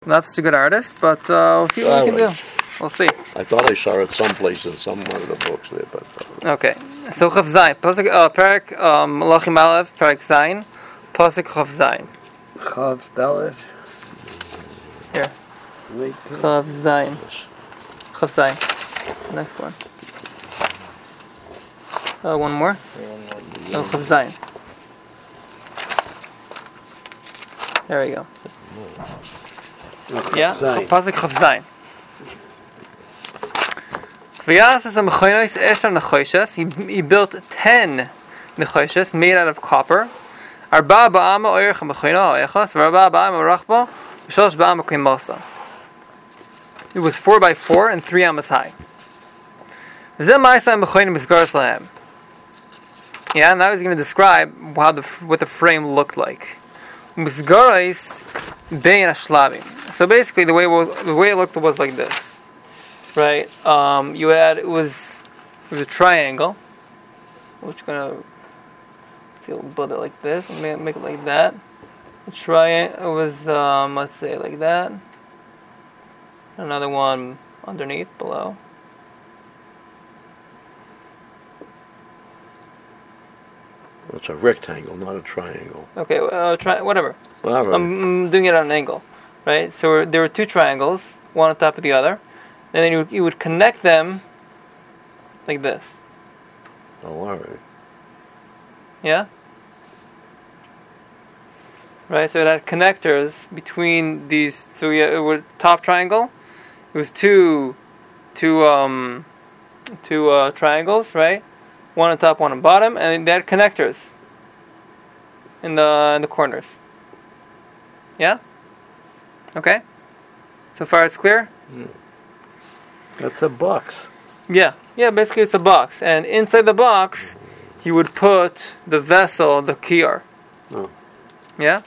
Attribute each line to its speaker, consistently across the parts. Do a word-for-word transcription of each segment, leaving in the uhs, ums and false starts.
Speaker 1: Not such a good artist, but uh, we'll see what
Speaker 2: All
Speaker 1: we can
Speaker 2: right.
Speaker 1: do. We'll see.
Speaker 2: I thought I saw it someplace in some one of the books there, but uh,
Speaker 1: Okay. So Chav Zayin. Pasuk, uh, Perak, um, Malachim Aleph, Perak Zayin. Pasuk Chav Zayin.
Speaker 3: Chav Dalet.
Speaker 1: Here.
Speaker 3: Wait,
Speaker 1: Chav Zayin. Chav Zayin. Next one. Uh, one more. Oh, Chav Zayin. There we go. Yeah,
Speaker 3: Zayin.
Speaker 1: Pasuk Chav Zayin. V'yasas ha-mechonos esher nechoshes. He he built ten nechoshes made out of copper. Arba ba'ama oirech ha-mechono ha'echos, v'arba ba'ama rachba, v'shalosh ba'ama k'imosa. It was four by four and three amas high. V'zeh ma'isa ha-mechonim misgaros lahem. Yeah, now he's going to describe how the what the frame looked like. Misgaros bein ashlavim. So basically, the way the way it looked was like this. Right, um, you had, it was, it was a triangle, which we're gonna, see, we'll build it like this, and make, make it like that. A triangle, it was, um, let's say like that. Another one underneath, below.
Speaker 2: it's a rectangle, not a triangle.
Speaker 1: Okay, uh, tri- whatever.
Speaker 2: All right.
Speaker 1: I'm, I'm doing it at an angle, right? So we're, there were two triangles, one on top of the other. And then you, you would connect them like this.
Speaker 2: Oh, all right.
Speaker 1: Yeah? Right, so it had connectors between these. So we had, it was top triangle. It was two, two, um, two uh, triangles, right? One on top, one on bottom, and they had connectors in the in the corners. Yeah. Okay. So far, it's clear.
Speaker 2: Mm.
Speaker 3: That's a box.
Speaker 1: Yeah, yeah. Basically, it's a box, and inside the box, you would put the vessel, the kiyar.
Speaker 3: Oh.
Speaker 1: Yeah.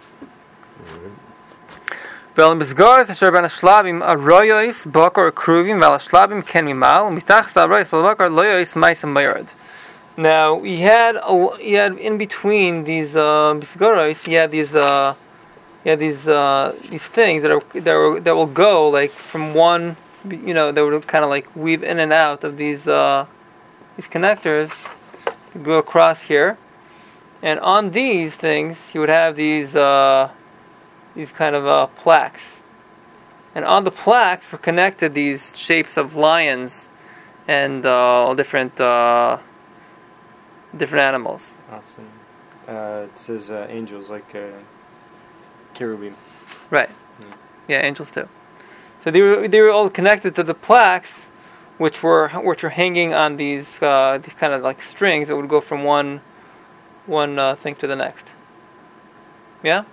Speaker 1: Vel misgaret asher ben ashlavim aroyos bakar kruvim vel ashlavim ken mimal mitach aroyos vel bakar loyos ma'asem mayard. Now he had a, he had in between these uh, misgaros, he had these uh, he had these uh, these things that are that are, that will go like from one. You know, they would kind of like weave in and out of these uh, these connectors, go across here, and on these things you would have these uh, these kind of uh, plaques, and on the plaques were connected these shapes of lions and uh, different uh, different animals.
Speaker 4: Awesome. Uh, it says uh, angels like uh, cherubim.
Speaker 1: Right.
Speaker 4: Mm.
Speaker 1: Yeah, angels too. So they were they were all connected to the plaques, which were which were hanging on these uh, these kind of like strings that would go from one one uh, thing to the next. Yeah.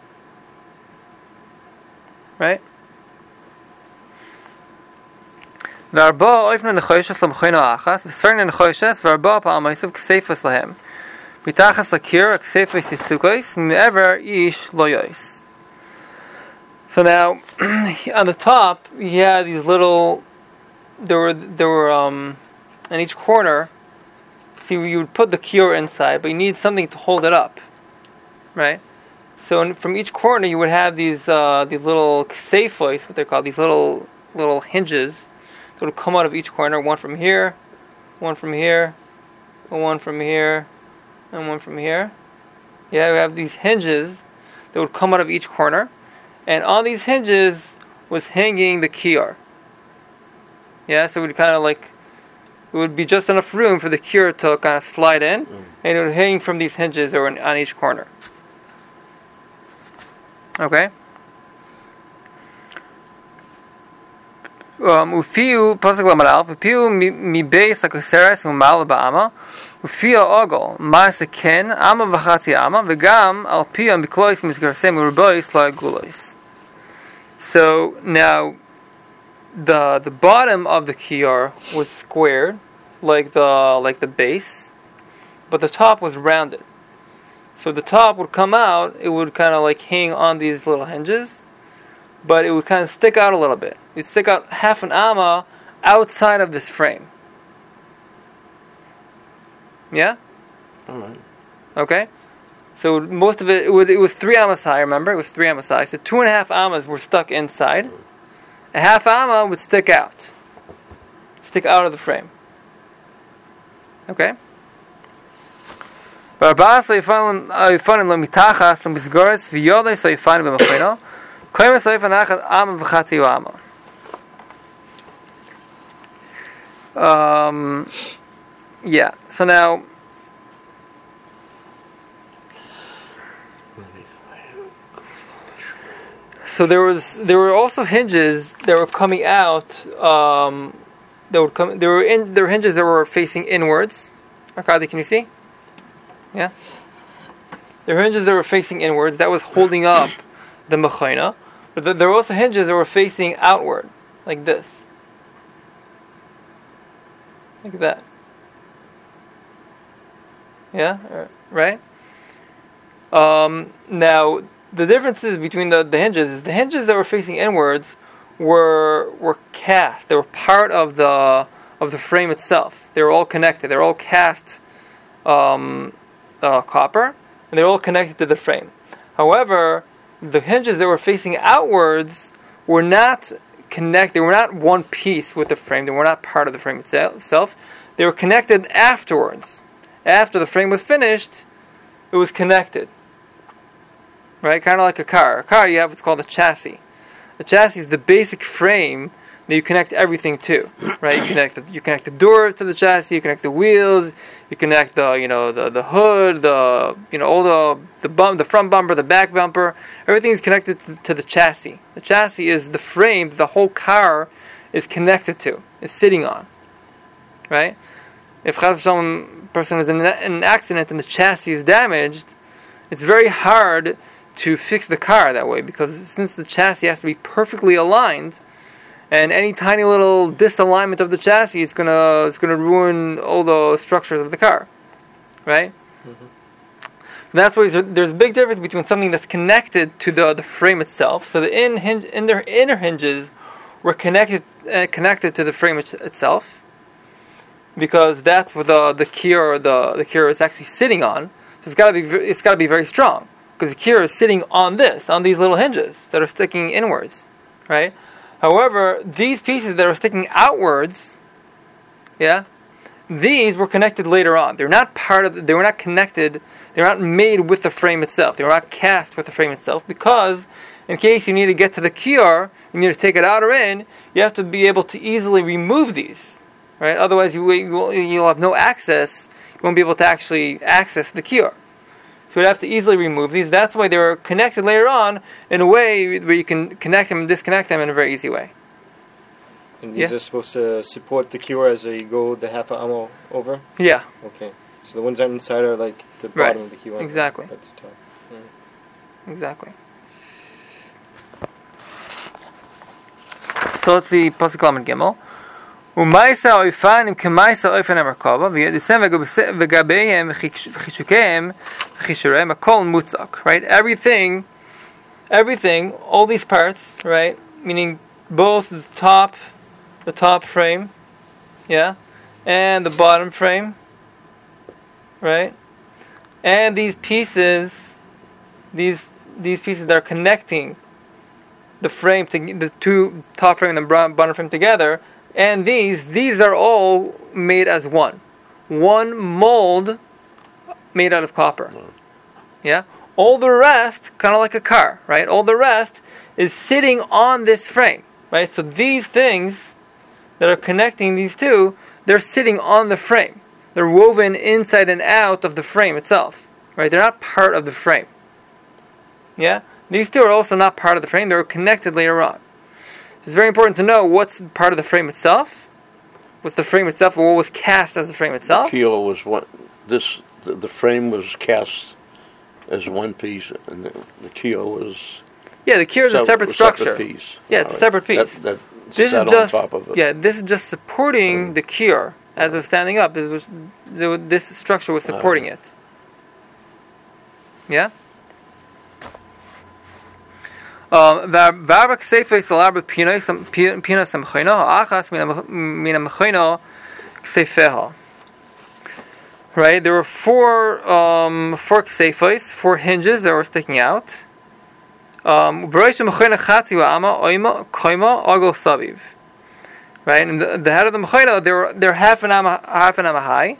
Speaker 1: Right. V'arba oifna nechoshes lamchoino achas v'sarna nechoshes v'arba pa'amaisav ksefas lahem mitachas lakir ksefas yitzukos me'ever ish loyos. So now, on the top, you had these little. There were there were um, in each corner. See, you would put the kiyar inside, but you need something to hold it up, right? So in, from each corner, you would have these uh, these little ksefos, what they're called, these little little hinges that would come out of each corner. One from here, one from here, one from here, and one from here. Yeah, we have these hinges that would come out of each corner. And on these hinges was hanging the kiyar. Yeah, so it would kind of like, it would be just enough room for the kiyar to kind of slide in, mm. and it would hang from these hinges that were on each corner. Okay? Ufiu, pasuk lamadal, ufiu mi beis hakoseres umal ba'ama, ufiu ogol, ma'ase ken, ama v'chatzi ama, v'gam al pia miklois misgarsem urubois la gulois. So now, the the bottom of the kiyar was squared, like the like the base, but the top was rounded. So the top would come out; it would kind of like hang on these little hinges, but it would kind of stick out a little bit. It'd stick out half an amma outside of this frame. Yeah.
Speaker 2: All right.
Speaker 1: Okay. So most of it, it was, it was three amas high, remember? It was three amas high. So two and a half amas were stuck inside. A half amma would stick out. Stick out of the frame. Okay? V'arba'as ha'yifanim lo mitachas lo misgores v'yodei ha'yifanim b'machino koymes ha'yifan achad amma v'chatzi amma. Um, yeah. So now, so there was there were also hinges that were coming out. Um, that would come. There were in, there were hinges that were facing inwards. Arkady, can you see? Yeah. There were hinges that were facing inwards. That was holding up the mechina. But there were also hinges that were facing outward, like this. Like that. Yeah, right? Um, now, the differences between the, the hinges is the hinges that were facing inwards were were cast. They were part of the of the frame itself. They were all connected. They were all cast um, uh, copper, and they were all connected to the frame. However, the hinges that were facing outwards were not connect. They were not one piece with the frame. They were not part of the frame itself. They were connected afterwards. After the frame was finished, it was connected. Right? Kind of like a car. A car, you have what's called a chassis. The chassis is the basic frame that you connect everything to. Right? You connect the, you connect the doors to the chassis. You connect the wheels. You connect the you know the, the hood. The you know all the the bump, the front bumper, the back bumper. Everything is connected to, to the chassis. The chassis is the frame that the whole car is connected to. Is sitting on. Right? If some person is in an accident and the chassis is damaged, it's very hard to fix the car that way, because since the chassis has to be perfectly aligned, and any tiny little disalignment of the chassis is gonna is gonna ruin all the structures of the car, right? Mm-hmm. So that's why there's a big difference between something that's connected to the the frame itself. So the in hinge, in their inner hinges were connected uh, connected to the frame it, itself, because that's where the the key the the key is actually sitting on. So it's got to be it's got to be very strong, because the key is sitting on this on these little hinges that are sticking inwards, right? However, these pieces that are sticking outwards, yeah, these were connected later on. They're not part of the, they were not connected. They're not made with the frame itself. They were not cast with the frame itself, because in case you need to get to the kiyar, you need to take it out or in, you have to be able to easily remove these. Right? Otherwise, you, you, you'll have no access. You won't be able to actually access the kiyar. So you'd have to easily remove these. That's why they were connected later on in a way where you can connect them and disconnect them in a very easy way.
Speaker 4: And these
Speaker 1: yeah?
Speaker 4: are supposed to support the kiyar as they go the half a amo over?
Speaker 1: Yeah.
Speaker 4: Okay. So the ones on the inside are like the bottom
Speaker 1: right.
Speaker 4: of the kiyar.
Speaker 1: Exactly.
Speaker 4: That's the top. Mm.
Speaker 1: Exactly. So let's see Pasuk Lamed Gimel. ומייסה אויפנים כמייסה אויפן המרכבה וידיסם וגביהם וחישוקיהם וחישוריהם הכל מוצק, right? Everything, everything, all these parts, right? Meaning both the top, the top frame, yeah, and the bottom frame, right? And these pieces, these these pieces that are connecting the frame, to the two top frame and the bottom frame together. And these, these are all made as one. One mold made out of copper. Yeah? All the rest, kind of like a car, right? All the rest is sitting on this frame, right? So these things that are connecting these two, they're sitting on the frame. They're woven inside and out of the frame itself, right? They're not part of the frame. Yeah? These two are also not part of the frame. They're connected later on. It's very important to know what's part of the frame itself, what's the frame itself, or what was cast as the frame itself.
Speaker 2: The keel was one. This the, the frame was cast as one piece, and the, the keel was.
Speaker 1: Yeah, the keel is a separate structure.
Speaker 2: Separate piece.
Speaker 1: Yeah, it's a separate piece.
Speaker 2: That, that
Speaker 1: this
Speaker 2: sat
Speaker 1: is just
Speaker 2: on top of it.
Speaker 1: yeah. This is just supporting
Speaker 2: mm.
Speaker 1: the keel as it was standing up. This was this structure was supporting uh. it. Yeah. והרבק סייפה סלר בפינה סמכינו, האחס מן המכינו סייפיה. right? There were four um, four ksefos, four hinges that were sticking out. Um, right, and the, the head of the mechayna, they're they're half an amma half an amma high.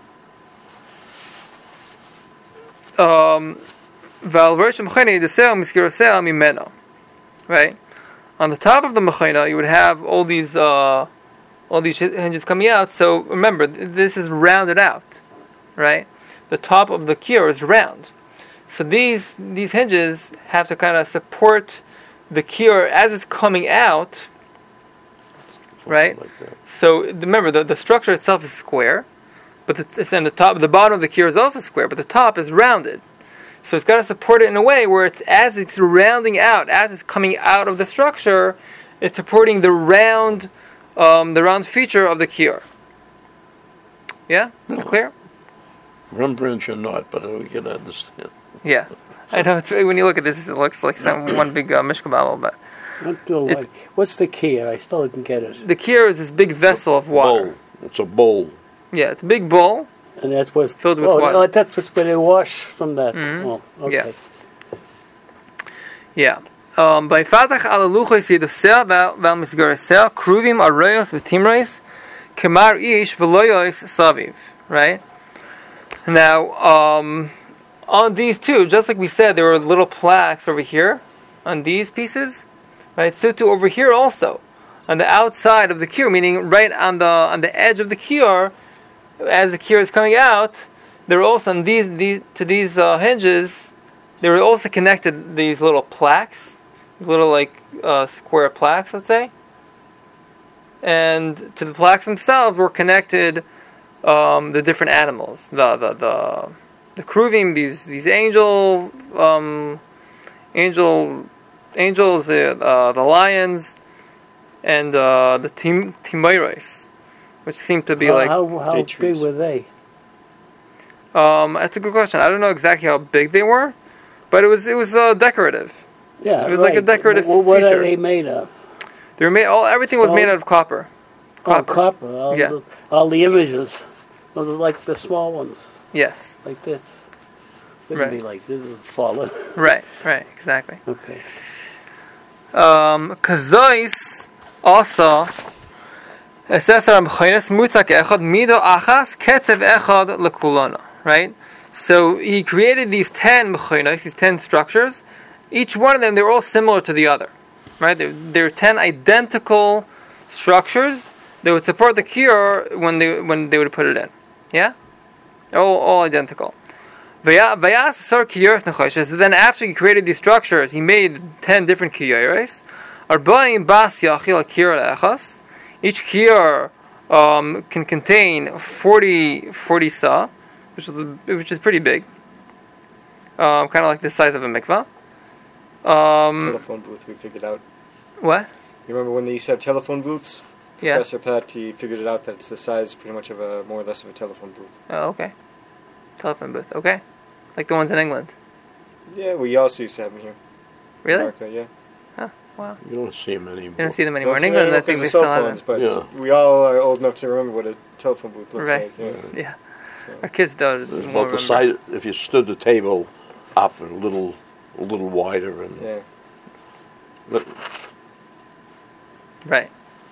Speaker 1: Um, right? On the top of the mechayna, you would have all these uh, all these hinges coming out. So remember, this is rounded out, right? The top of the kiyur is round. So these these hinges have to kind of support the kiyur as it's coming out, right?
Speaker 2: Like that.
Speaker 1: So remember, the, the structure itself is square, but the, it's in the top, the bottom of the kiyur is also square, but the top is rounded. So it's got to support it in a way where it's as it's rounding out, as it's coming out of the structure, it's supporting the round, um, the round feature of the kiyur. Yeah,
Speaker 2: No.
Speaker 1: clear?
Speaker 2: Rembrandt, you're not, but we can understand.
Speaker 1: Yeah, I know. It's, when you look at this, it looks like some one big uh, mishka babel, but
Speaker 3: Not doing
Speaker 1: It's-
Speaker 3: like, what's the key? I still didn't get it.
Speaker 1: the kiyur is this big vessel of water.
Speaker 2: Bowl. It's a bowl.
Speaker 1: Yeah, it's a big bowl.
Speaker 3: And that's what's
Speaker 1: Filled with
Speaker 3: oh,
Speaker 1: water.
Speaker 3: no, that's what's where they wash from that.
Speaker 1: Mhm.
Speaker 3: Oh, okay.
Speaker 1: Yeah. Um, by fatach ala luchos yedoseh val misgareseh kruvim arayos v'timreis kemar ish v'loyos saviv. Right. Now, um, on these two, just like we said, there were little plaques over here on these pieces. Right. So too over here also, on the outside of the kiyur, meaning right on the on the edge of the kiyur, as the kiyur is coming out, there were also on these these to these uh, hinges. They were also connected these little plaques, little like uh, square plaques, let's say. And to the plaques themselves were connected um, the different animals, the the the the kruvim, these these angel um, angel angels, the uh, the lions, and uh, the tim timairos, which seem to be
Speaker 3: how,
Speaker 1: like.
Speaker 3: how, how
Speaker 4: Date
Speaker 3: big
Speaker 4: trees.
Speaker 3: were they?
Speaker 1: Um, that's a good question. I don't know exactly how big they were, but it was it was uh, decorative.
Speaker 3: Yeah,
Speaker 1: It was like a
Speaker 3: right.
Speaker 1: decorative
Speaker 3: Wh- What
Speaker 1: feature.
Speaker 3: are they made of?
Speaker 1: They were made. All everything was
Speaker 3: Stone?
Speaker 1: made out of copper.
Speaker 3: Oh,
Speaker 1: Copper.
Speaker 3: copper. All,
Speaker 1: Yeah.
Speaker 3: the, all the images. Those are like the small ones,
Speaker 1: Yes.
Speaker 3: like this. Wouldn't
Speaker 1: Right.
Speaker 3: be like this would fall in.
Speaker 1: Right. Right. Exactly.
Speaker 3: Okay.
Speaker 1: Um, Kazois also. Esesar Mchaynes Mutzak Echad Mido Achas Ketzev Echad Lekulona. Right. So he created these ten mechaynos, these ten structures. Each one of them, they're all similar to the other. Right. They're, they're ten identical structures that would support the kiyur when they when they would put it in. Yeah. All all identical. Vayas sar kiyuros nechoshes. Then after he created these structures, he made ten different kiyuros. Arba'im bas yachil kiyur echas. Each kiyur um, can contain forty, forty sa, which is which is pretty big. Um, kind of like the size of a mikvah. Um,
Speaker 4: Telephone booth, we figured out.
Speaker 1: what?
Speaker 4: You remember when they used to have telephone booths?
Speaker 1: Yeah.
Speaker 4: Professor Pat, he figured it out that it's the size pretty much of a, more or less of a telephone booth.
Speaker 1: Oh, okay. Telephone booth. Okay. Like the ones in England.
Speaker 4: Yeah, we also used to have them here. in
Speaker 1: Really?
Speaker 4: America, yeah.
Speaker 1: Wow.
Speaker 2: You don't see them anymore.
Speaker 1: You don't see them anymore.
Speaker 4: Don't
Speaker 1: In
Speaker 4: see
Speaker 1: England, I
Speaker 4: them
Speaker 1: think
Speaker 4: because
Speaker 1: they
Speaker 4: of
Speaker 1: still
Speaker 4: cell
Speaker 1: have
Speaker 4: phones,
Speaker 1: them.
Speaker 4: but
Speaker 2: Yeah.
Speaker 4: we all are old enough to remember what a telephone booth looks
Speaker 1: Right.
Speaker 4: like. Yeah.
Speaker 1: Yeah.
Speaker 4: So,
Speaker 1: Our kids don't.
Speaker 2: It's
Speaker 1: won't
Speaker 2: about the
Speaker 1: remember.
Speaker 2: size. If you stood the table up a little, a little wider, and
Speaker 4: yeah.
Speaker 2: but
Speaker 1: Right.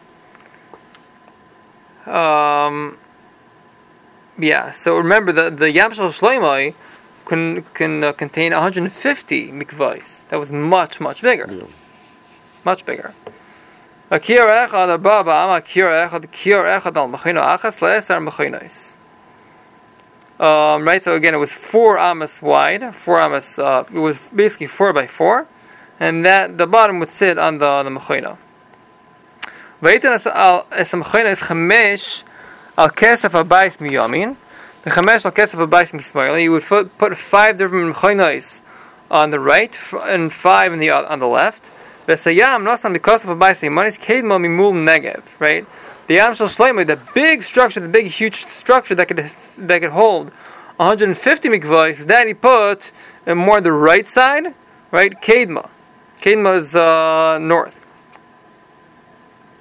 Speaker 1: Um. Yeah. So remember, the the Yam Shel Shloimeh can can uh, contain one hundred fifty mikvahs. That was much much bigger.
Speaker 2: you know,
Speaker 1: Much bigger. A kiyur echad arba ba'ama kiyur echad kiyur echad al mechino achas le'esar mechinos. Um, right. So again, it was four amas wide. Four amas. Uh, it was basically four by four, and that the bottom would sit on the the mechino. Vayiten es al es mechinos chamesh al kesef abayis miyamin. The chamesh al kesef abayis mismayil. You would put, put five different mechinos on the right f- and five on the on the left. V'sayam nasan because of abayis miyamin kedma mimul negev. Right. The Yam Shel Shloimeh, the big structure, the big huge structure that could that could hold one hundred fifty mikvahs, that he put in more the right side, right? Kedma. Kedma is uh, north.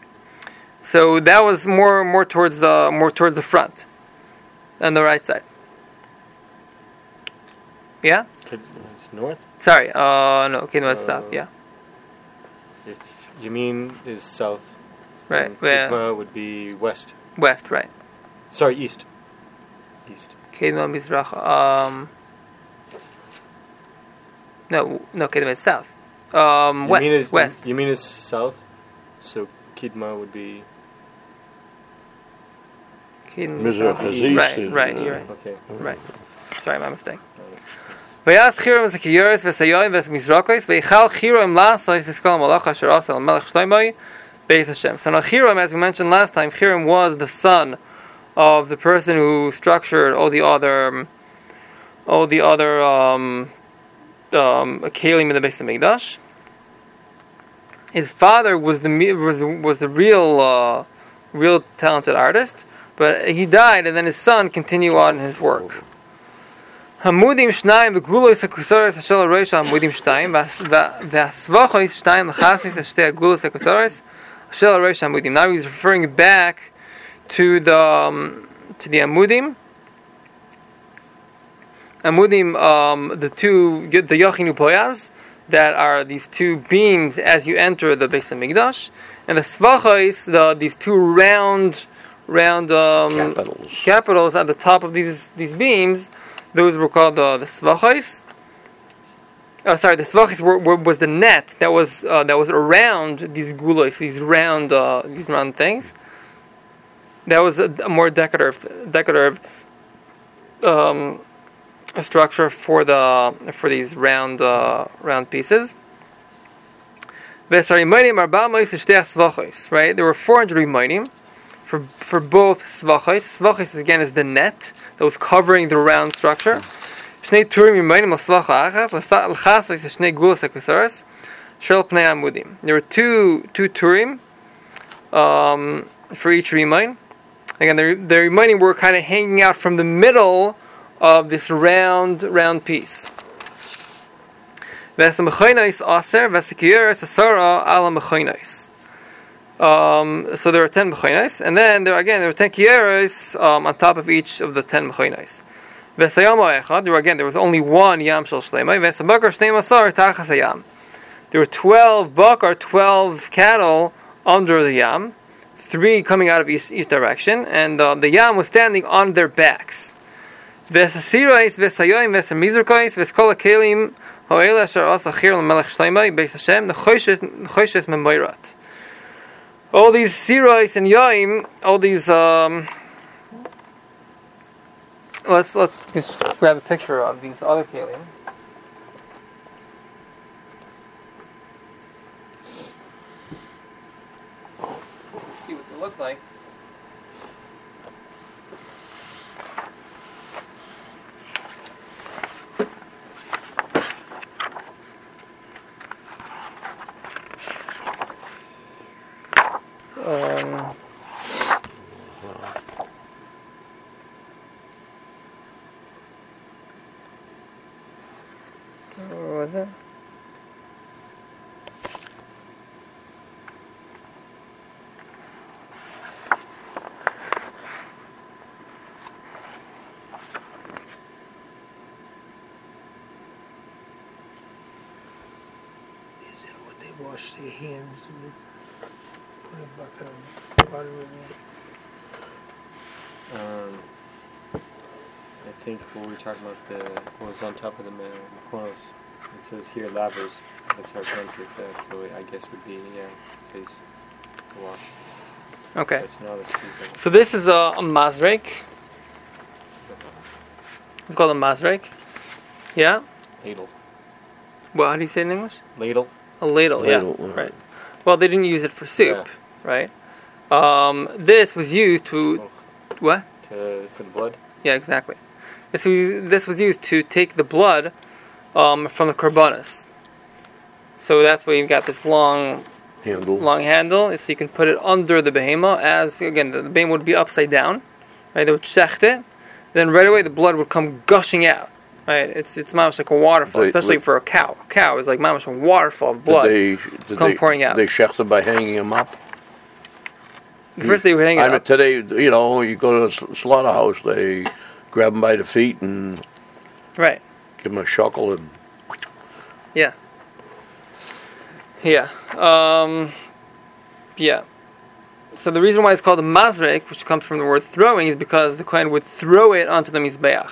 Speaker 1: So that was more more towards the more towards the front, and the right side. Yeah?
Speaker 4: Kid, it's north.
Speaker 1: Sorry, uh, no, Kidma is south,
Speaker 4: Uh,
Speaker 1: yeah.
Speaker 4: If Yamin is south,
Speaker 1: Right,
Speaker 4: then
Speaker 1: yeah.
Speaker 4: Kidma would be west.
Speaker 1: West, right.
Speaker 4: Sorry, east. East.
Speaker 1: Kidma Mizrach, um... No, no, Kidma is south. Um, west,
Speaker 4: Yamin is,
Speaker 1: west.
Speaker 4: Yamin is south, so Kidma would be.
Speaker 1: Kidma
Speaker 2: Mizrach is east,
Speaker 1: Right,
Speaker 2: is-
Speaker 1: right,
Speaker 2: uh,
Speaker 1: you're right.
Speaker 4: Okay.
Speaker 1: Right. Sorry, my mistake.
Speaker 4: Uh,
Speaker 1: ויעש חירם וסקיורס וסיום וסמזרוקוס ויחל חירם לעשות את כל המלאכה אשר עשה למלך שלמה Beis Hashem. So now Hiram, as we mentioned last time, Hiram was the son of the person who structured all the other um, all the other um, um, kelim in the Beis Hamikdash. His father was the was was the real uh, real talented artist, but he died, and then his son continued on his work. Hamudim shnayim v'gulos hakusaris hashel haroisha hamudim shnayim v'asvachois shnayim l'chasnis hashtei hagulos hakusaris hashel haroisha hamudim. Now he's referring back to the um, to the amudim. Amudim, um, the two the yachinu poyaz, that are these two beams as you enter the Beis Hamikdash, and the svachos, the these two round round um,
Speaker 2: Capitals.
Speaker 1: capitals at the top of these these beams. Those were called the the svachos. Oh, sorry, the svachos were, were, was the net that was uh, that was around these gulos, these round uh, these round things. That was a, a more decorative decorative um, structure for the for these round uh, round pieces. Right, there were four hundred rimaynim for for both svachos. Svachos again is the net that was covering the round structure. Shnei turim rimaynim al svacha achat l'chasos shnei gulos hakusaris shel pnei amudim. There were two two turim um, for each rimayin. Again, the the rimaynim were kind of hanging out from the middle of this round round piece. Um, so there are ten mechonos, and then there again there were ten kieros um, on top of each of the ten mechonos. There were again there was only one yam shel shleimai. There were twelve bakar, twelve cattle under the yam, three coming out of each, each direction, and uh, the yam was standing on their backs. Vesasirais, vesayoim, vesamizrukais, veskol kelim. All these sirais and yaim, all these. Um, let's let's just grab a picture of these other kelim. See what they look like. Um, what was it?
Speaker 5: Is that what they wash their hands with? Put a bucket of water in there.
Speaker 4: Um, I think what we were talking about, the what was on top of the Makonos, it says here lavers. That's how it translates that. So I guess would be yeah, face to wash.
Speaker 1: Okay.
Speaker 4: But now that's using
Speaker 1: So this is a, a mazrek. It's called a mazrek. Yeah.
Speaker 4: ladle.
Speaker 1: Well, how do you say it in English?
Speaker 4: Ladle.
Speaker 1: A ladle.
Speaker 2: Ladle,
Speaker 1: yeah.
Speaker 2: yeah.
Speaker 1: Right. Well, they didn't use it for soup,
Speaker 4: Yeah.
Speaker 1: right? Um, this was used to
Speaker 4: Oh,
Speaker 1: what?
Speaker 4: to, for the blood.
Speaker 1: Yeah, exactly. This was this was used to take the blood um, from the korbanos. So that's why you've got this long
Speaker 2: Handle.
Speaker 1: long handle, so you can put it under the behema. As again, the, the behema would be upside down, right? They would shecht it, then right away the blood would come gushing out, right? It's it's mamish like a waterfall,
Speaker 2: They-
Speaker 1: especially for a cow. A cow is like mamish a waterfall of blood.
Speaker 2: Did they, did
Speaker 1: come
Speaker 2: they,
Speaker 1: pouring out.
Speaker 2: They shechted by hanging him up.
Speaker 1: First they would hang it
Speaker 2: I mean,
Speaker 1: up.
Speaker 2: today, you know, you go to a s- slaughterhouse, they grab him by the feet and
Speaker 1: Right.
Speaker 2: Give him a shuckle and
Speaker 1: Yeah. Yeah. Um, yeah. So the reason why it's called a mazrek, which comes from the word throwing, is because the Kohen would throw it onto the mizbeach.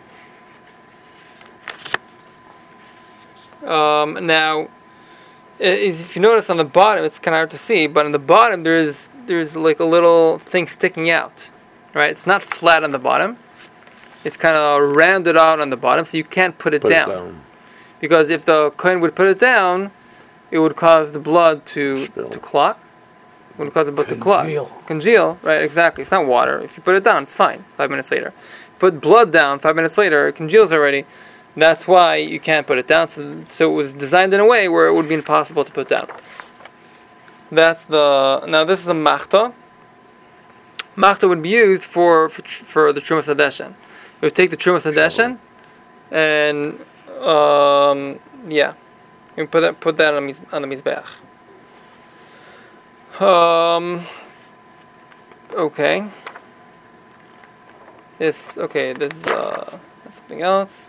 Speaker 1: Um, now, if you notice on the bottom, it's kind of hard to see, but on the bottom there is there's like a little thing sticking out, right? It's not flat on the bottom; it's kind of rounded out on the bottom, so you can't put it
Speaker 2: put
Speaker 1: down.
Speaker 2: it down.
Speaker 1: Because if the Kohen would put it down, it would cause the blood to
Speaker 2: Spill.
Speaker 1: to clot. It would cause the blood to clot,
Speaker 5: Congeal.
Speaker 1: congeal, right? Exactly. It's not water. If you put it down, it's fine. Five minutes later, put blood down. Five minutes later, it congeals already. That's why you can't put it down. So, so it was designed in a way where it would be impossible to put down. That's the now. This is a machta. Machta would be used for for, for the Trumas Hadeshen. It would take the Trumas Hadeshen, and um, yeah, you put that put that on the on the mizbeach. Um. Okay. This okay. This is uh something else.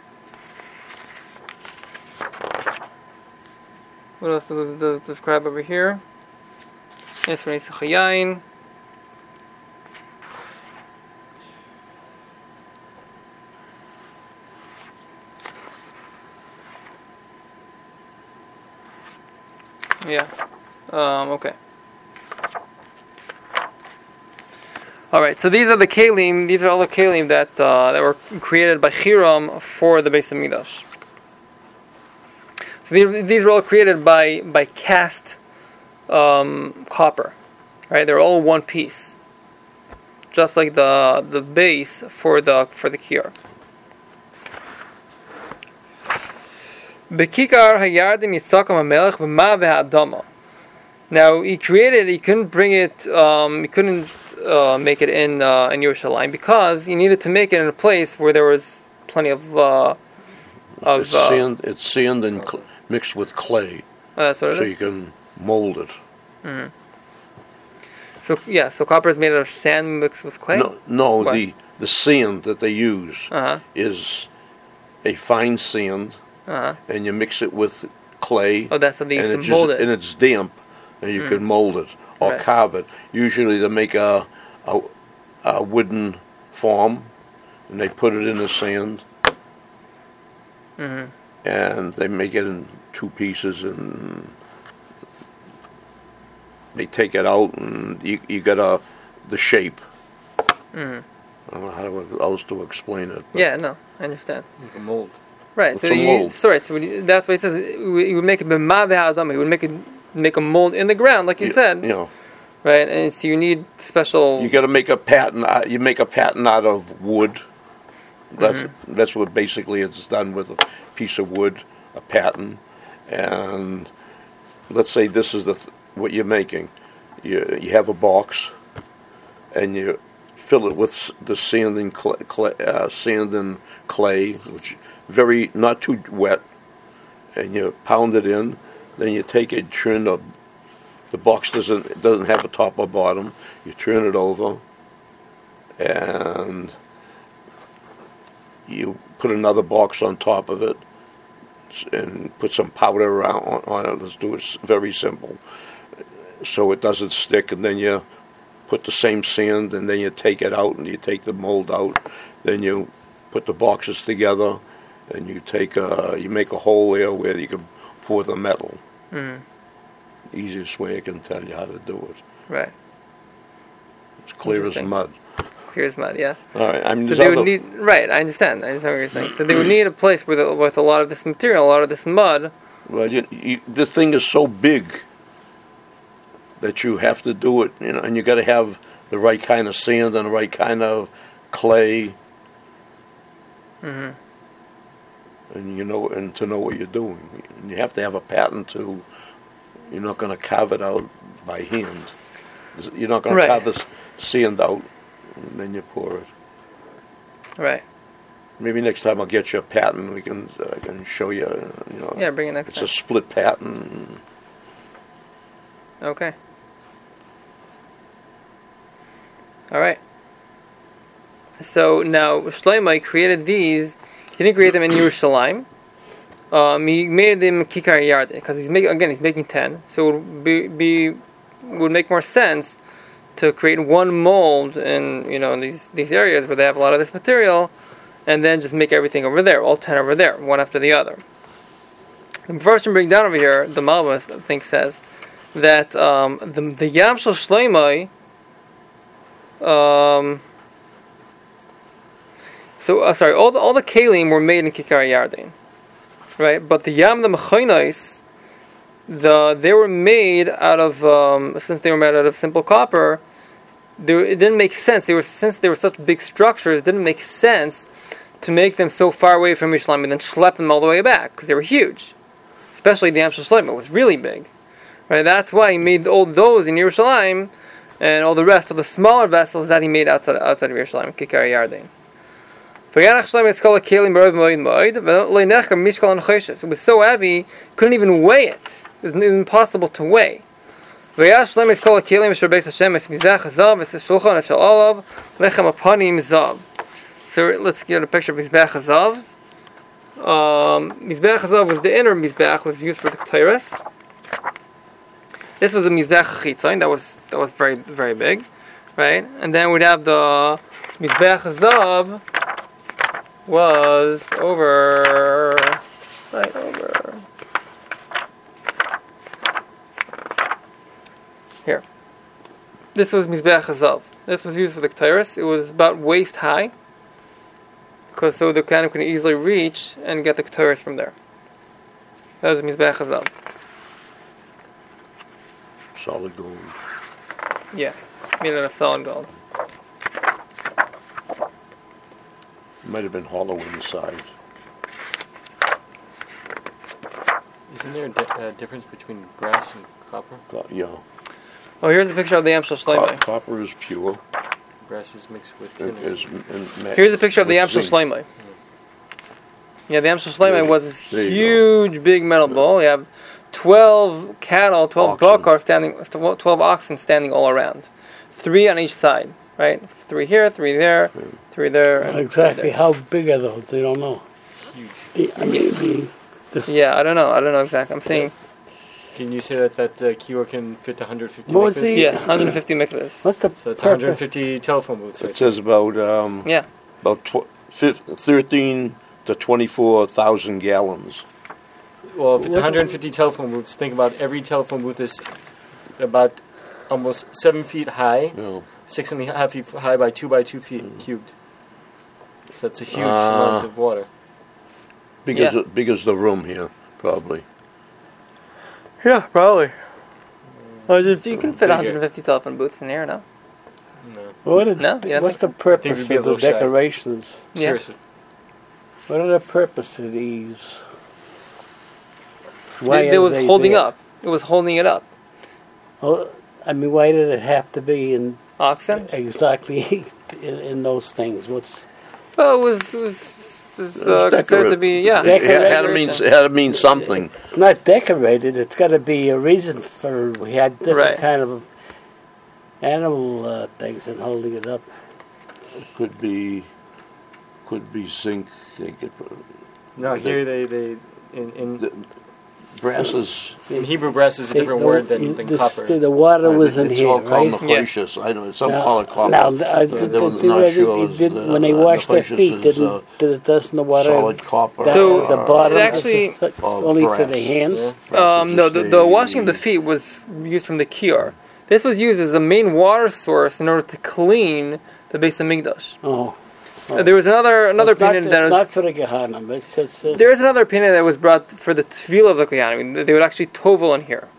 Speaker 1: What else does it describe over here? Yes, for Nisachayain. Yeah. Um, okay. All right. So these are the kelim. These are all the kelim that uh, that were created by Hiram for the Beis Hamikdash. So these, these were all created by by cast um, copper, right? They're all one piece, just like the the base for the for the kiyar. Bekikar hayardim yitzakam hamelech b'ma ve'adama. Now he created. He couldn't bring it. Um, he couldn't uh, make it in uh, in Yerushalayim because he needed to make it in a place where there was plenty of uh, of.
Speaker 2: It's
Speaker 1: uh,
Speaker 2: sand. It's sand and cl- mixed with clay,
Speaker 1: Oh, that's what it
Speaker 2: so
Speaker 1: is?
Speaker 2: you can mold it.
Speaker 1: Mm-hmm. So yeah, so copper is made out of sand mixed with clay.
Speaker 2: No, no,
Speaker 1: What?
Speaker 2: the the sand that they use
Speaker 1: Uh huh.
Speaker 2: is a fine sand,
Speaker 1: Uh huh.
Speaker 2: and you mix it with clay,
Speaker 1: Oh, that's what they
Speaker 2: and
Speaker 1: used
Speaker 2: it's
Speaker 1: to mold
Speaker 2: just,
Speaker 1: it.
Speaker 2: and it's damp, and you can mold it or
Speaker 1: Right.
Speaker 2: carve it. Usually, they make a, a a wooden form, and they put it in the sand,
Speaker 1: Mm-hmm.
Speaker 2: and they make it in two pieces, and they take it out, and you you get a the shape.
Speaker 1: Mm-hmm.
Speaker 2: I don't know how to, else to explain it. but-
Speaker 1: Yeah, no, I understand.
Speaker 4: Like a mold.
Speaker 1: Right.
Speaker 2: It's
Speaker 1: so
Speaker 2: a
Speaker 1: you,
Speaker 2: mold.
Speaker 1: sorry, so when you- that's what he says. He would make it b'ma ve'adama. He would make it make a mold in the ground, like you
Speaker 2: You-
Speaker 1: said,
Speaker 2: you know,
Speaker 1: right? And so you need special.
Speaker 2: you got to make a pattern. out- You make a pattern out of wood. That's
Speaker 1: Mm-hmm.
Speaker 2: that's what basically it's done with a piece of wood, a pattern, and let's say this is the th- what you're making. You you have a box, and you fill it with s- the sand and clay, clay, uh, sand and clay, which very not too wet, and you pound it in. Then you take it, turn the the box doesn't it doesn't have a top or bottom. You turn it over, and you put another box on top of it, and put some powder around on, on it. Let's do it s- very simple, so it doesn't stick. And then you put the same sand, and then you take it out, and you take the mold out. Then you put the boxes together, and you take a you make a hole there where you can pour the metal.
Speaker 1: Mhm.
Speaker 2: Easiest way I can tell you how to do it.
Speaker 1: Right.
Speaker 2: It's clear as
Speaker 1: Interesting.
Speaker 2: mud.
Speaker 1: Here's mud. Yeah.
Speaker 2: All right, I mean,
Speaker 1: So
Speaker 2: there's
Speaker 1: they
Speaker 2: other,
Speaker 1: would need. Right. I understand. I understand what you're saying. So they would need a place with a, with a lot of this material, a lot of this mud.
Speaker 2: well, you, you, this thing is so big that you have to do it, you know, and you got to have the right kind of sand and the right kind of clay,
Speaker 1: Mm-hmm.
Speaker 2: and you know, and to know what you're doing. And you have to have a pattern to. You're not going to carve it out by hand. You're not going
Speaker 1: Right.
Speaker 2: to carve this sand out, and then you pour it.
Speaker 1: Right.
Speaker 2: Maybe next time I'll get you a pattern. We can uh, I can show you. uh, You know,
Speaker 1: Yeah. Bring it next
Speaker 2: it's
Speaker 1: time.
Speaker 2: a split pattern.
Speaker 1: Okay. All right. So now Shlomo created these. He didn't create them in Yerushalayim. Um, he made them Kikar Yarden because he's making again he's making ten, so it would be, be would make more sense to create one mold in you know in these these areas where they have a lot of this material, and then just make everything over there, all ten over there, one after the other. The first one bring down over here, the Malbim I think says that um, the the Yam Shel Shloimeh. Um, so uh, sorry, all the all the kalim were made in Kikar Yarden. Right, but the Yam the Mechonos, the they were made out of um, since they were made out of simple copper. They, it didn't make sense. They were since they were such big structures. It didn't make sense to make them so far away from Yerushalayim and then schlep them all the way back because they were huge. Especially the Yam Shel Shloimeh was really big. Right, that's why he made all those in Yerushalayim, and all the rest of the smaller vessels that he made outside outside of Yerushalayim, Kikar Yarden. It was so heavy, couldn't even weigh it. It was impossible to weigh. So let's get a picture of Mizbeach Hazav. Um, Mizbeach Hazav was the inner Mizbeach, was used for the Ketores. This was a Mizbeach Chitzain, that was that was very very big, right? And then we'd have the Mizbeach Hazav. Was over, right over here. This was Mizbeach Hazav. This was used for the Ketores. It was about waist high, because so the Kohanim can easily reach and get the Ketores from there. That was Mizbeach Hazav.
Speaker 2: Solid gold.
Speaker 1: Yeah, made out of solid gold.
Speaker 2: Might have been hollow inside.
Speaker 4: Isn't there a di- uh, difference between brass and copper?
Speaker 2: Co- yeah.
Speaker 1: Oh, here's a picture of the Yam Shel
Speaker 2: Co-
Speaker 1: Shloimeh.
Speaker 2: copper is pure.
Speaker 4: Brass is mixed with
Speaker 2: It
Speaker 4: tin.
Speaker 2: is, and ma-
Speaker 1: Here's a picture of the
Speaker 2: with
Speaker 1: Yam Shel
Speaker 2: zinc.
Speaker 1: Shloimeh. Yeah, the Yam Shel Shloimeh
Speaker 2: There-
Speaker 1: was this
Speaker 2: there you
Speaker 1: huge, big metal bowl. You have twelve cattle, twelve
Speaker 2: Oxen.
Speaker 1: bakar standing, twelve oxen standing all around, three on each side. Right, three here, three there, three there. And
Speaker 3: Exactly
Speaker 1: three there.
Speaker 3: how big are those? They don't know.
Speaker 4: Huge.
Speaker 3: I mean, the, this,
Speaker 1: Yeah, I don't know. I don't know exactly. I'm saying
Speaker 4: Can you say that that uh, Kior can fit one hundred fifty
Speaker 3: What was
Speaker 4: mikvahs?
Speaker 3: the-
Speaker 1: yeah, one hundred fifty mikvahs.
Speaker 3: what's the
Speaker 4: So it's
Speaker 3: purpose?
Speaker 4: one hundred fifty telephone booths.
Speaker 2: It
Speaker 4: Right?
Speaker 2: says about um,
Speaker 1: Yeah,
Speaker 2: about tw- fif- thirteen to twenty-four thousand gallons.
Speaker 4: Well, if it's
Speaker 3: What-
Speaker 4: one hundred fifty telephone booths, think about every telephone booth is about almost seven feet high,
Speaker 2: You know.
Speaker 4: six and a half feet high by two by two feet cubed. So that's a huge
Speaker 2: Ah.
Speaker 4: amount of water.
Speaker 2: Big
Speaker 1: Yeah.
Speaker 2: as the, big as the room here, probably.
Speaker 1: yeah, probably. You can fit
Speaker 4: Bigger.
Speaker 1: one hundred fifty telephone booths in here, no?
Speaker 4: No.
Speaker 3: What are,
Speaker 1: No, you don't
Speaker 3: what's the
Speaker 1: think
Speaker 3: purpose
Speaker 4: we'd be a
Speaker 3: of the
Speaker 4: little shy.
Speaker 3: decorations?
Speaker 1: Yeah.
Speaker 4: Seriously.
Speaker 3: What are the purpose of these? Why
Speaker 1: It, it
Speaker 3: are
Speaker 1: was
Speaker 3: they
Speaker 1: holding
Speaker 3: there?
Speaker 1: up. It was holding it up.
Speaker 3: Oh, I mean, why did it have to be in
Speaker 1: Oxen.
Speaker 3: exactly in, in those things? What's
Speaker 1: Well, it was it was, it was uh,
Speaker 2: decorative.
Speaker 1: considered to be yeah.
Speaker 3: Dec-
Speaker 2: It had, had to mean
Speaker 1: decoration.
Speaker 2: it had to mean something.
Speaker 3: it's not decorated? It's got to be a reason for. We had different
Speaker 1: Right.
Speaker 3: kind of animal uh, things and holding it up.
Speaker 2: Could be, could be zinc. They could put,
Speaker 4: No, here they, they in, in,
Speaker 2: the, brass is.
Speaker 4: in Hebrew, brass is a different
Speaker 3: the,
Speaker 4: word than, than
Speaker 3: the,
Speaker 4: copper.
Speaker 3: The water was in
Speaker 2: it's
Speaker 3: here,
Speaker 2: all called
Speaker 3: right?
Speaker 2: nechashis. I know some
Speaker 3: Now-
Speaker 2: call it copper.
Speaker 3: now, uh,
Speaker 2: Uh,
Speaker 3: did-
Speaker 2: they was
Speaker 3: did-
Speaker 2: not
Speaker 3: did-
Speaker 2: sure
Speaker 3: did-
Speaker 2: is
Speaker 3: did-
Speaker 2: the-
Speaker 3: when they
Speaker 2: uh,
Speaker 3: wash their
Speaker 2: nechashis
Speaker 3: feet,
Speaker 2: is,
Speaker 3: didn't
Speaker 2: uh,
Speaker 3: did, doesn't the water
Speaker 2: solid copper.
Speaker 3: down
Speaker 1: So,
Speaker 3: at the
Speaker 2: or-
Speaker 3: bottom?
Speaker 1: it actually-
Speaker 3: Is it
Speaker 2: or
Speaker 3: only for
Speaker 2: brass.
Speaker 3: the hands.
Speaker 4: Yeah.
Speaker 2: Brass
Speaker 1: Um,
Speaker 2: is
Speaker 1: no,
Speaker 2: just
Speaker 1: the, the washing of the feet was used from the kior. This was used as a main water source in order to clean the Beis Hamikdash.
Speaker 3: Oh,
Speaker 1: Uh, there was another another
Speaker 3: it's not,
Speaker 1: opinion
Speaker 3: it's
Speaker 1: that was,
Speaker 3: not for the Gehanim. It's just uh,
Speaker 1: there is another opinion that was brought for the tefillah of the Kohanim. They would actually tovel in here.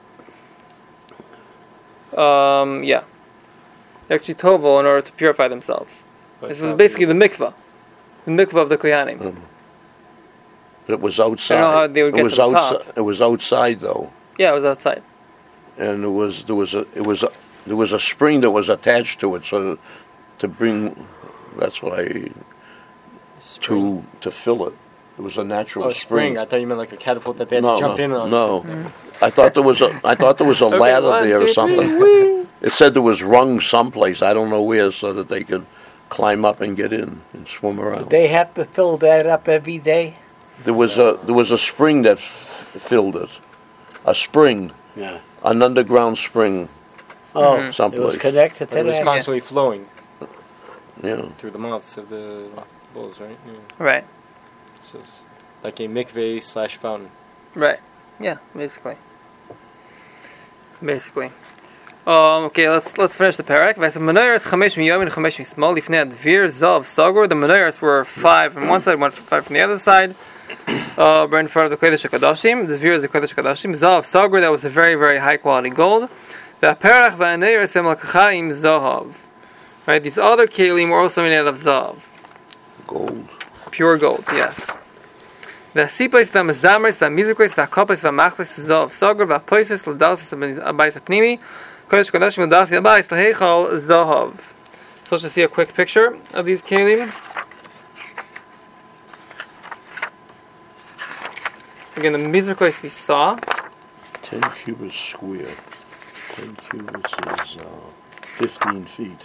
Speaker 1: Um, yeah, they actually tovel in order to purify themselves.
Speaker 4: But
Speaker 1: This was
Speaker 4: not
Speaker 1: basically
Speaker 4: the-
Speaker 1: the mikvah, the mikvah of the Kohanim.
Speaker 2: Mm. It was outside.
Speaker 1: I don't know how they would
Speaker 2: it
Speaker 1: get
Speaker 2: was
Speaker 1: to the top.
Speaker 2: outside. It was outside though,
Speaker 1: Yeah, it was outside.
Speaker 2: and there was there was a it was a, there was a spring that was attached to it, so to bring. That's what I
Speaker 4: Spring.
Speaker 2: to to fill it. It was a natural
Speaker 4: Oh, spring. I thought you meant like a catapult that they had
Speaker 2: no,
Speaker 4: to jump
Speaker 2: no,
Speaker 4: in on.
Speaker 2: no. I thought there was a I thought there was a
Speaker 1: Okay,
Speaker 2: ladder
Speaker 1: one,
Speaker 2: there
Speaker 1: two,
Speaker 2: or
Speaker 1: three,
Speaker 2: something.
Speaker 1: whee!
Speaker 2: It said there was rungs someplace. I don't know where, so that they could climb up and get in and swim around.
Speaker 3: They have to fill that up every day.
Speaker 2: There was a there was a spring that f- filled it, a spring,
Speaker 3: Yeah.
Speaker 2: an underground spring.
Speaker 3: Oh,
Speaker 1: Mhm.
Speaker 3: it
Speaker 2: Someplace.
Speaker 3: was connected
Speaker 4: But it
Speaker 3: to
Speaker 4: was
Speaker 3: that.
Speaker 4: constantly flowing
Speaker 2: Yeah,
Speaker 4: through the mouths of the bulls, right? Yeah.
Speaker 1: Right.
Speaker 4: So it's like a mikveh slash fountain.
Speaker 1: Right. Yeah, basically. Basically. Um, okay, let's let's finish the parak. The menorahs chamesh miyamin and chamesh mismol lifnei advir zav sagur. The menorahs were five on one side, one five from the other side. Uh, right in front of the kodesh hakadoshim. The zvir is the kodesh hakadoshim. Zav sagur, that was a very very high quality gold. The perach va'aneres v'malkachaim zahav. Right, these other kelim were also made out of zav,
Speaker 2: gold.
Speaker 1: pure gold. Yes. The sipos, the mezamers, the mizukos, the kopos, the machlos, zav sagur, the poises, the dalsis, the abayis apnimi. Kodesh Kodashim Dasi Abayis Laheichal Zahav. So let's just see a quick picture of these kelim. Again, the mizrachos we saw.
Speaker 2: Ten cubits square. Ten cubits is uh, fifteen feet.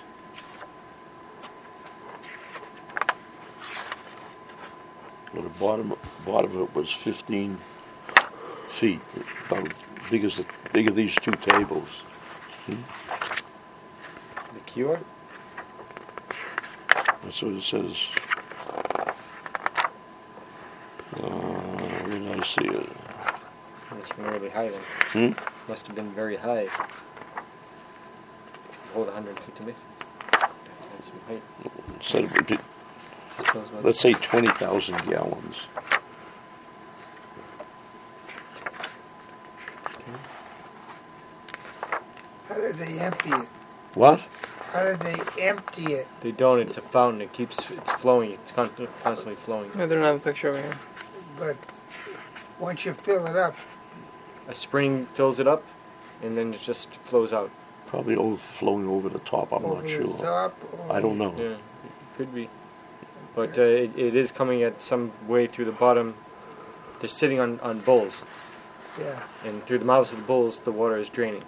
Speaker 2: Well, the bottom bottom of it was fifteen feet, about big as the big as these two tables.
Speaker 4: The cure?
Speaker 2: That's what it says. Uh, where did I see it?
Speaker 4: Must have been really high then.
Speaker 2: Hmm?
Speaker 4: Must have been very high. If you hold one hundred fifty mikveh. That's some height.
Speaker 2: It said it would be,
Speaker 4: Suppose what-
Speaker 2: let's say twenty thousand gallons.
Speaker 5: How did they empty it?
Speaker 2: What?
Speaker 5: How did they empty it?
Speaker 4: They don't. It's a fountain. It keeps. It's flowing. It's con- constantly flowing.
Speaker 1: I don't have a picture over here.
Speaker 5: But once you fill it up,
Speaker 4: A spring fills it up, and then it just flows out.
Speaker 2: Probably overflowing over the top. I'm
Speaker 5: over
Speaker 2: not
Speaker 5: the
Speaker 2: sure.
Speaker 5: top, or
Speaker 2: I don't know.
Speaker 4: Yeah, it could be. But uh, it, it is coming at some way through the bottom. They're sitting on, on bowls,
Speaker 5: Yeah.
Speaker 4: and through the mouths of the bowls, the water is draining.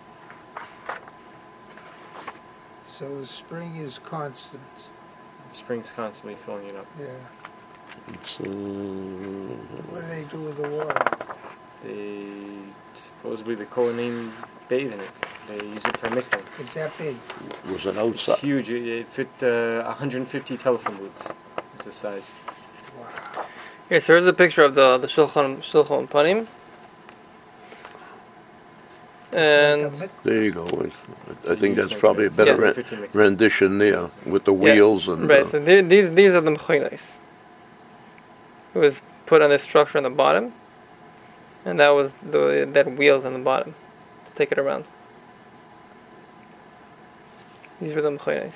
Speaker 5: So the spring is constant.
Speaker 4: The spring's constantly filling it up.
Speaker 5: Yeah.
Speaker 2: It's, uh,
Speaker 5: What do they do with the water?
Speaker 4: They supposedly the Kohanim bathe in it. They use it for mikveh.
Speaker 5: It's that big.
Speaker 2: was it
Speaker 4: It's
Speaker 2: outside?
Speaker 4: huge. It, it fit uh, one hundred fifty telephone booths. Is the size.
Speaker 5: Wow.
Speaker 1: Here, so here's a picture of the the shulchan shulchan panim. And
Speaker 5: It's like a
Speaker 2: There you go. It- I
Speaker 4: So
Speaker 2: think
Speaker 4: you
Speaker 2: that's
Speaker 4: make
Speaker 2: probably a
Speaker 4: it-
Speaker 2: better
Speaker 4: yeah,
Speaker 2: ren-
Speaker 4: fifteen mikveh.
Speaker 2: rendition there with the wheels and
Speaker 1: right,
Speaker 2: uh,
Speaker 1: so the- these these are the mechonos. It was put on this structure on the bottom, and that was the that wheels on the bottom to take it around. These were the mechonos.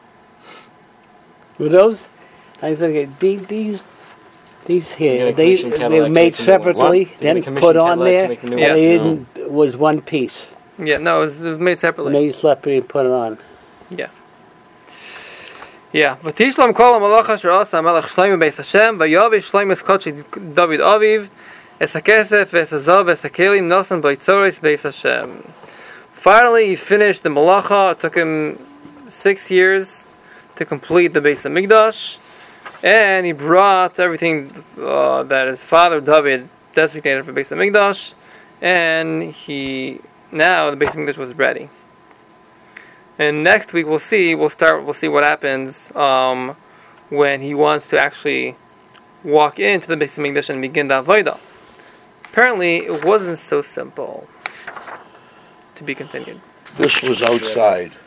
Speaker 3: Were those? I think these these these
Speaker 4: You're
Speaker 3: here
Speaker 4: gonna
Speaker 3: they
Speaker 4: commission
Speaker 3: they
Speaker 4: Cadillac
Speaker 3: were
Speaker 4: to
Speaker 3: made
Speaker 4: make the new ones.
Speaker 3: separately,
Speaker 4: What? You're
Speaker 3: then
Speaker 4: gonna commission
Speaker 3: put on
Speaker 4: Cadillac to
Speaker 3: there.
Speaker 4: make the new
Speaker 3: Or
Speaker 1: ones?
Speaker 3: they
Speaker 2: No.
Speaker 3: didn't. It was one piece.
Speaker 1: Yeah, no, it was, it was made separately.
Speaker 3: Made separately and put it on.
Speaker 1: Yeah. Yeah. V'tishlam kol ha-malacha asher asa ha-melech Shlomo beis Hashem v'yavi Shlomo es kodesh David aviv es ha-kesef es ha-zav es ha-kelim nosan b'yitzoros beis Hashem. Finally, he finished the malacha. It took him six years to complete the Beis Hamikdash, and he brought everything uh, that his father David designated for Beis Hamikdash, and he now the Beis Hamikdash was ready. And next week we'll see we'll start we'll see what happens um, when he wants to actually walk into the Beis Hamikdash and begin the Avodah. Apparently, it wasn't so simple. To be continued.
Speaker 2: this was outside.